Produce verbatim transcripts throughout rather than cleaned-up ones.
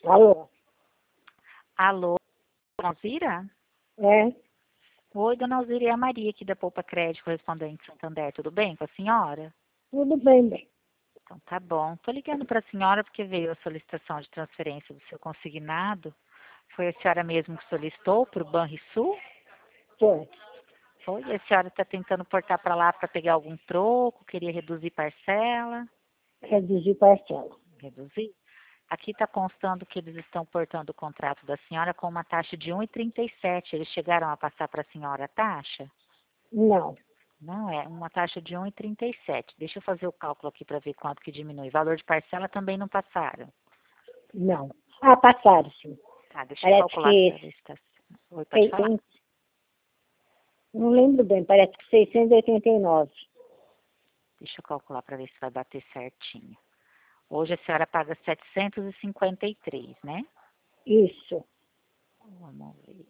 Alô? Alô, dona Alzira? É? Oi, dona Alzira, é a Maria aqui da Poupa Crédito, correspondente Santander. Tudo bem com a senhora? Tudo bem, bem. Então tá bom. Tô ligando para a senhora porque veio a solicitação de transferência do seu consignado. Foi a senhora mesmo que solicitou para o Banrisul? Foi. Foi? E a senhora está tentando portar para lá para pegar algum troco? Queria reduzir parcela? Reduzir parcela. Reduzir? Aqui está constando que eles estão portando o contrato da senhora com uma taxa de um vírgula trinta e sete. Eles chegaram a passar para a senhora a taxa? Não, Não, é uma taxa de um vírgula trinta e sete. Deixa eu fazer o cálculo aqui para ver quanto que diminui. Valor de parcela também não passaram. não. Ah, passaram, sim. Tá, deixa eu Parece calcular que para ver se está... Oi, pode falar. seiscentos, não lembro bem, parece que seiscentos e oitenta e nove. Deixa eu calcular para ver se vai bater certinho. Hoje a senhora paga setecentos e cinquenta e três, né? Isso. Vamos ver.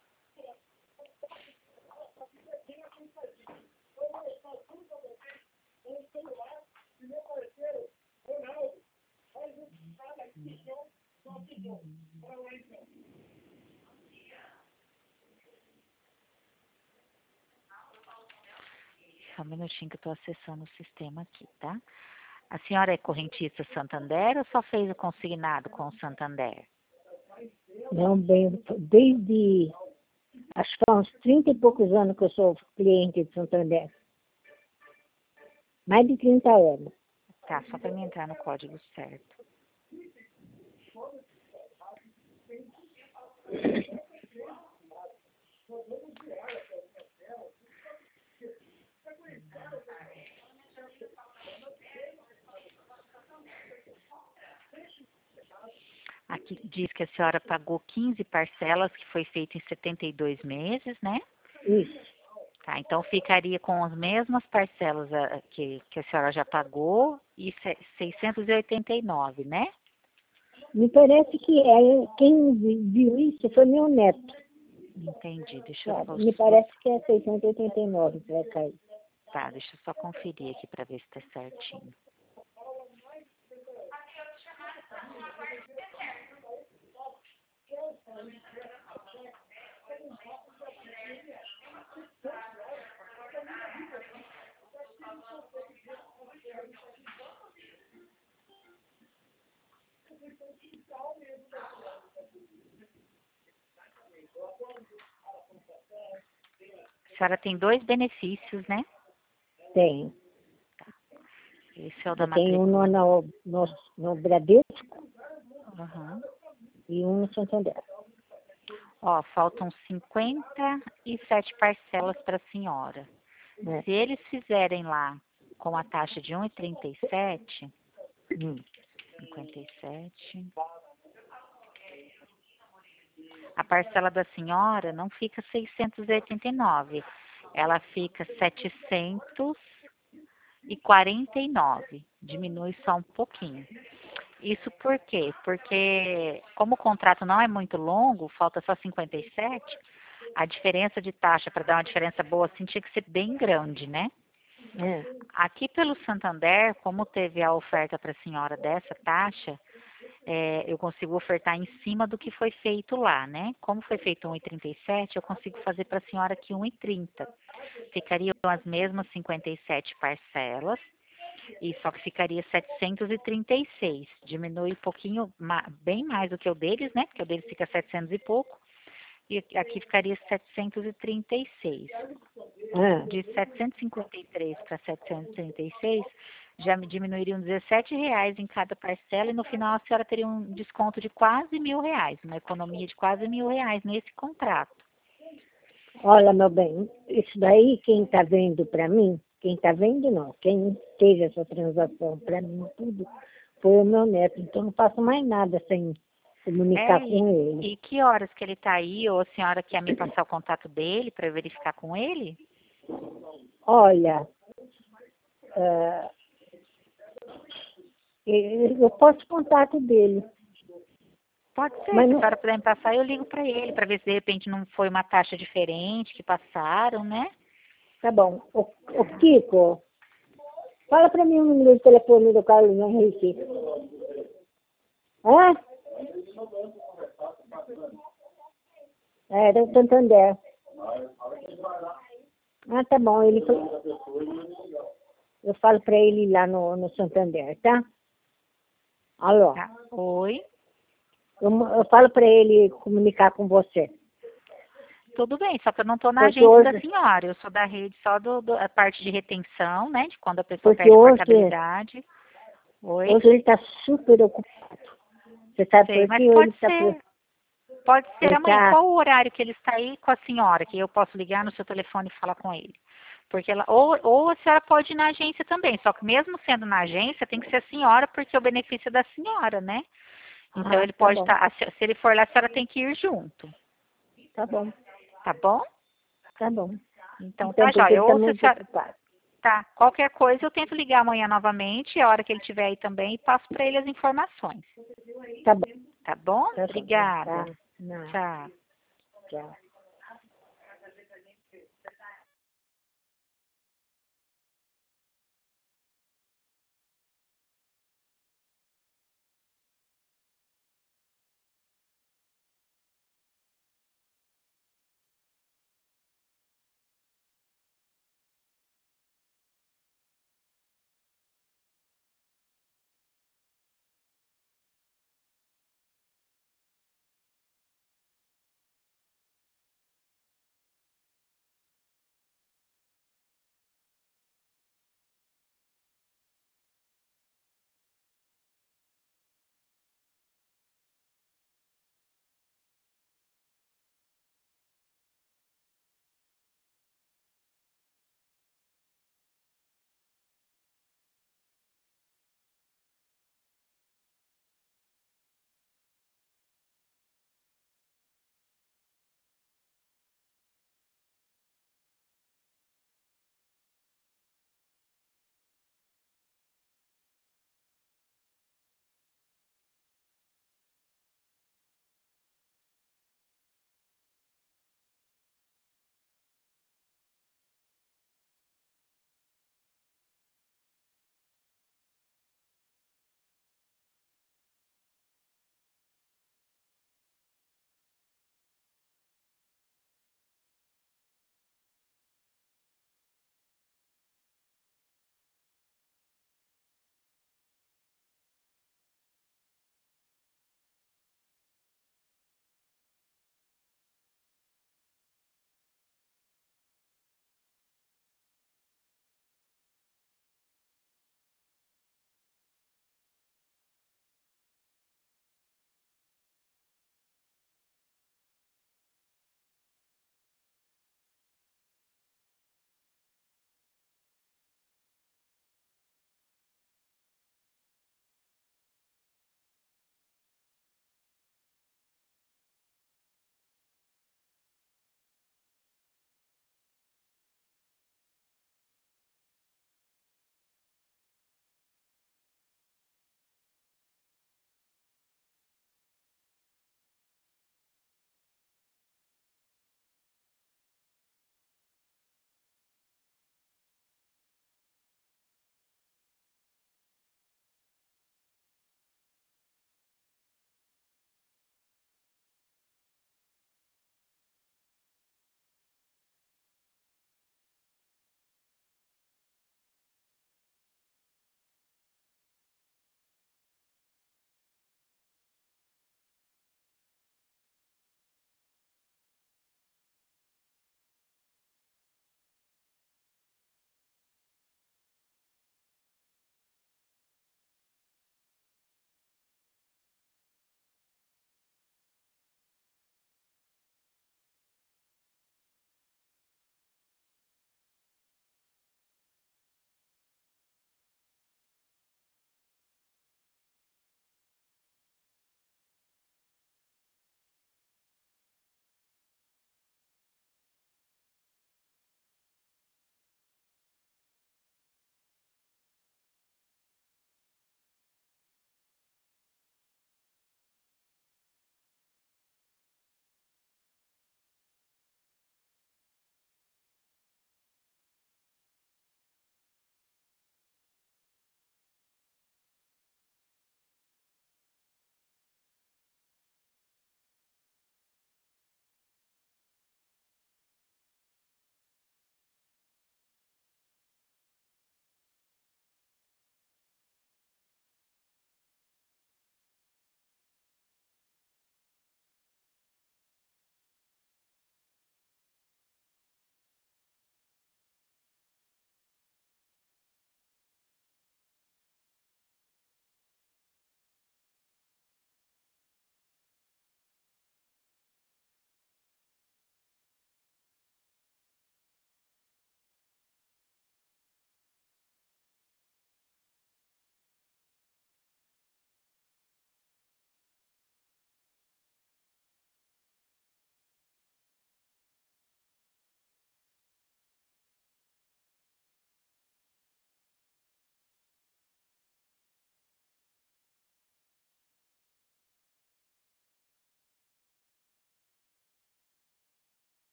Só um minutinho que eu estou acessando o sistema aqui, tá? A senhora é correntista Santander ou só fez o consignado com o Santander? Não, bem, desde, acho que há uns trinta e poucos anos que eu sou cliente de Santander. Mais de trinta anos. Tá, só para mim entrar no código certo. Aqui diz que a senhora pagou quinze parcelas, que foi feito em setenta e dois meses, né? Isso. Tá, então ficaria com as mesmas parcelas ah, que, que a senhora já pagou e se- seiscentos e oitenta e nove, né? Me parece que é, quem vi- viu isso foi meu neto. Entendi, deixa eu Sabe? só, Me parece que é seiscentos e oitenta e nove que vai cair. tá, deixa eu só conferir aqui para ver se tá certinho. A senhora tem dois benefícios, né? Tem. Esse é o da Eu tenho um matrícula. no, no, no Bradesco Aham. e um no Santander. Ó, faltam cinquenta e sete parcelas para a senhora. Né? Se eles fizerem lá com a taxa de um vírgula trinta e sete, Hum. cinquenta e sete, a parcela da senhora não fica seiscentos e oitenta e nove, ela fica setecentos e quarenta e nove, diminui só um pouquinho. Isso por quê? Porque como o contrato não é muito longo, falta só cinquenta e sete, a diferença de taxa para dar uma diferença boa assim tinha que ser bem grande, né? É. Aqui pelo Santander, como teve a oferta para a senhora dessa taxa, é, eu consigo ofertar em cima do que foi feito lá, né? Como foi feito um vírgula trinta e sete, eu consigo fazer para a senhora aqui um vírgula trinta. Ficariam as mesmas cinquenta e sete parcelas, e só que ficaria setecentos e trinta e seis. Diminui um pouquinho, ma- bem mais do que o deles, né? Porque o deles fica setecentos e pouco. E aqui ficaria setecentos e trinta e seis. Ah, De setecentos e cinquenta e três para setecentos e trinta e seis, já me diminuiriam dezessete reais em cada parcela e no final a senhora teria um desconto de quase mil reais, uma economia de quase mil reais nesse contrato. olha, meu bem, isso daí quem está vendo para mim, quem está vendo não, quem fez essa transação para mim tudo, foi o meu neto. Então não faço mais nada sem comunicar É, e, com ele. e que horas que ele está aí, ou a senhora quer me passar o contato dele para eu verificar com ele? Olha, ah, eu eu posso contato dele, Pode ser, mas se a não, senhora puder me passar, eu ligo para ele, para ver se de repente não foi uma taxa diferente que passaram, né? tá bom. O, o Kiko, fala para mim o número de telefone do Carlos Henrique. Hã? Era o Santander. Ah, tá bom. Ele foi... Eu falo para ele ir lá no, no Santander, tá? Alô? Tá. Oi? Eu, eu falo para ele comunicar com você. Tudo bem, só que eu não estou na Porque agência hoje, da senhora. Eu sou da rede só do, do- a parte de retenção, né? De quando a pessoa porque perde a hoje, portabilidade. Oi? hoje ele está super ocupado. Você sabe Sei, por mas quê? Ele pode está... ser. Pode ser Ele amanhã. tá... Qual o horário que ele está aí com a senhora? Que eu posso ligar no seu telefone e falar com ele? Porque ela, ou, ou a senhora pode ir na agência também. Só que mesmo sendo na agência, tem que ser a senhora, porque o benefício é da senhora, né? Então Ah, ele tá pode bom. estar. Se ele for lá, a senhora tem que ir junto. Tá bom. Tá bom? Tá bom. Então Então, tá, porque ele joia. está Ou se a muito senhora. ocupado. Tá. Qualquer coisa eu tento ligar amanhã novamente, a hora que ele estiver aí também, e passo para ele as informações. Tá bom. Tá bom? Tá bom. Obrigada. Tá. Não. Tchau. Tchau.